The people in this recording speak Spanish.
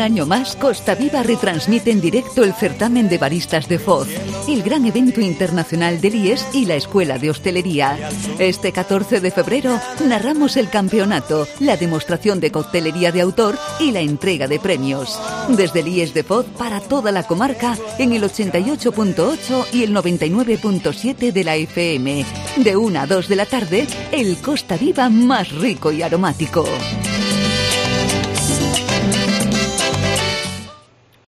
año más, Costa Viva retransmite en directo el certamen de baristas de Foz, el gran evento internacional del IES y la Escuela de Hostelería. Este 14 de febrero narramos el campeonato, la demostración de coctelería de autor y la entrega de premios. Desde el IES de Foz para toda la comarca en el 88.8 y el 99.7 de la FM. De 1 a 2 de la tarde, el Costa Viva más rico y aromático.